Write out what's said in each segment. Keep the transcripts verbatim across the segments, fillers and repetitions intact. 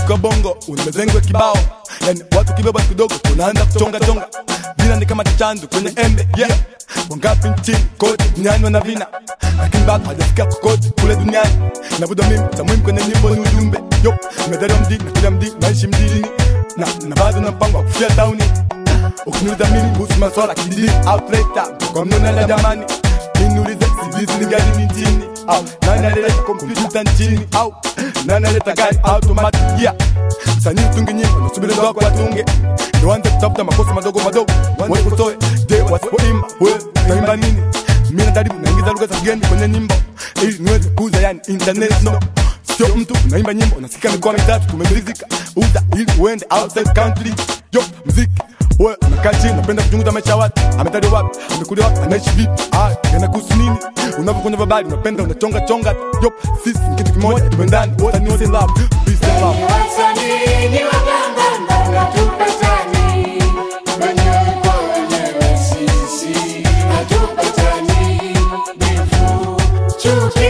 kwa bongo unamezengwe kibao, yani watu kibeba kidogo tunaanza kuchonga chonga. Vina ni kama kichandu kwenye embe, yeah. Wangapi nchini kote duniani wana vina, lakini bado hajafika kokote kule duniani. Nabuda mimi cha muhimu kwenye nyimbo ni ujumbe, yo. Nimezaliwa mjini na kila mjini naishi mjini, na na bado na mpango wa kufia tauni. Ukiniuliza mimi kuhusu maswala kidini au treta kwa mnona la jamani, niulize sivizi ni gari ni nchini, au nani alileta kompyuta nchini, au nani alileta gari automatic, yeah. Msanii utunge nyimbo nasubiri ndo wako watunge, ndo anze kutafuta makosa madogo madogo wewe kutoe. Je, wasipoimba wewe utaimba nini? Mimi najaribu naingiza lugha za kigeni kwenye nyimbo ili niweze kuuza, yani international. Sio mtu unaimba nyimbo unasikia mikoa mitatu tumemalizika, uza ili uende outside country. Yo, muziki wewe unakaa chini unapenda kuchunguza maisha ya watu, ametaja wapi, amekulia wapi, anaishi vipi, ah yana kuhusu nini? Unapokunywa babali unapenda unachonga chonga. Yo, sisi ni kitu kimoja, tupendane wote, ni in love, peace and love. Ni waganga na tupatani, wenyewe kwa wenyewe sisi hatupatani, bifu chuki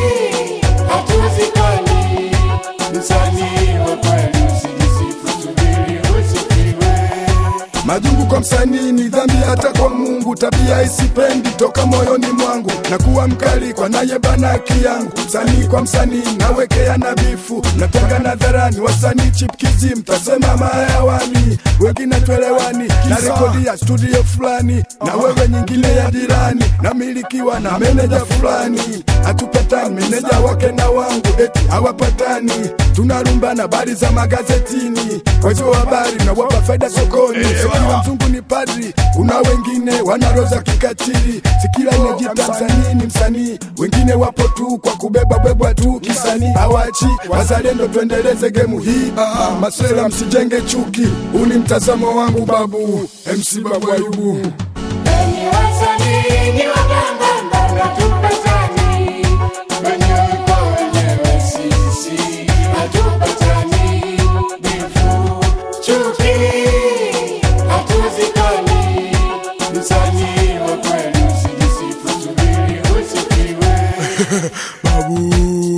hatuzikani, msanii wa kweli usijisifu, subiri usifiwe. Majungu kwa msanii ni dhambi hata kwa Mungu, tabia isipendi toka moyoni mwangu, na kuwa mkali kwa naye banaki yangu. Msanii kwa msanii nawekea na bifu, natenga nadharani wasanii chipkizi, mtasema mahayawani, wengine tuelewani, na rekodi ya studio fulani, na wewe nyingine ya jirani, na milikiwa na meneja fulani. Hatupatani meneja wake na wangu, eti hawapatani, tunarumbana habari za magazetini, kwa hizo habari na wapa faida sokoni. Sikila mzungu ni padri, kuna wengine wanaroza kikatili, sikila inajita msanii ni msanii, wengine wapo tu kwa kubeba bebwa tu kisanii. Hawachi wazalendo, tuendeleze gemu hii, ah, maswela msijenge chuki, uni mtazamo wangu babu, M C Babu Ayubu. Ni wasanii ni waganga na tupatani, wenyewe kwa wenyewe sisi hatupatani, bifu chuki hatuzikani, msanii wa kweli usijisifu, subiri usifiwe. Babu,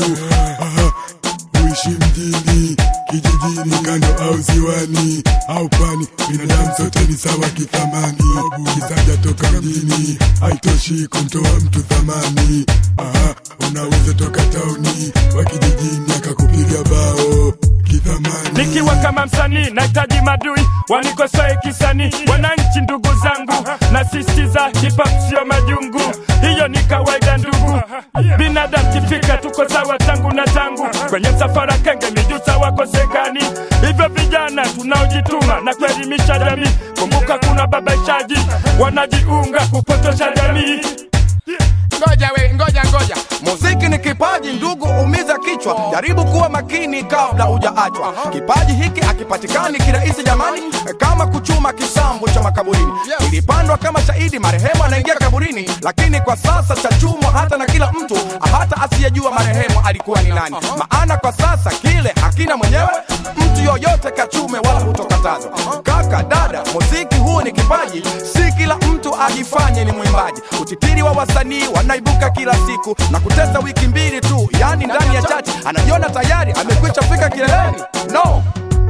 uishi mjini, kijijini, kando au ziwani au pwani, binadamu sote ni sawa kithamani. Kisaja toka mjini haitoshi kumtoa mtu thamani. Aha, unaweza toka tauni wa kijijini akakupiga bao kithamani. Nikiwa kama msanii nahitaji madui wanikosoe kisanii. Wananchi ndugu zangu, nasisitiza hip hop sio majungu, hiyo ni kawaida ndugu. Binadamu kifika tuko sawa tangu na tangu, kwenye msafara kenge mijusa wakosekani. Hivyo vijana tunaojituma na kuelimisha jamii, kumbuka kuna babaishaji wanajiunga kupotosha jamii. Ngoja we, ngoja ngoja. Muziki ni kipaji ndugu, umiza kichwa, jaribu kuwa makini kabla hujaachwa. Kipaji hiki akipatikani kirahisi jamani, kama kuchuma kisambu cha makaburini. Ilipandwa kama shahidi marehemu anaingia kaburini, lakini kwa sasa chachumwa hata na kila mtu, hata asiyejua marehemu alikuwa ni nani. Maana kwa sasa kile hakina mwenyewe, mtu yoyote kachume wala hutokatazwa. Kaka dada, muziki huu ni kipaji, si kila mtu ajifanye ni mwimbaji. Utitiri wa wasanii wanaibuka kila siku na kutesa wiki mbili tu, yani ndani ya chachi anajiona tayari amekwisha fika kileleni. No.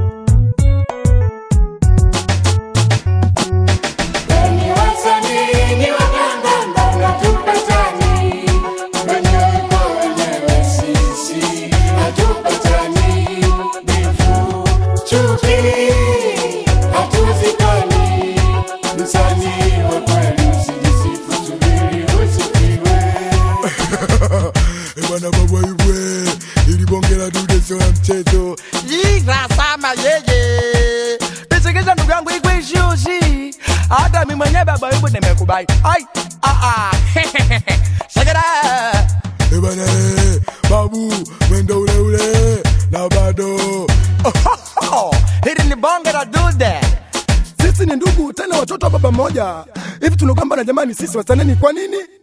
Ni wasanii ni waganga na tupatani, wenyewe kwa wenyewe sisi hatupatani, bifu chuki hatuzikani, msanii wa kweli usijisifu, subiri usifiwe. Ebana Babu Ayubu, ili bonge la dude sio ya mchezo. Yiga sama yeye. Nisikiliza ndugu yangu igwe ishiushi, hata mimi mwenyewe Babu Ayubu nimekubali. Ai, ah ah. Shagera. Ebana babu, mwendo ule ule na bado. Hili ni bonge la dude. Sisi ni ndugu tena watoto wa baba mmoja. Hivi tunagamba na jamani, sisi wasanii kwa nini?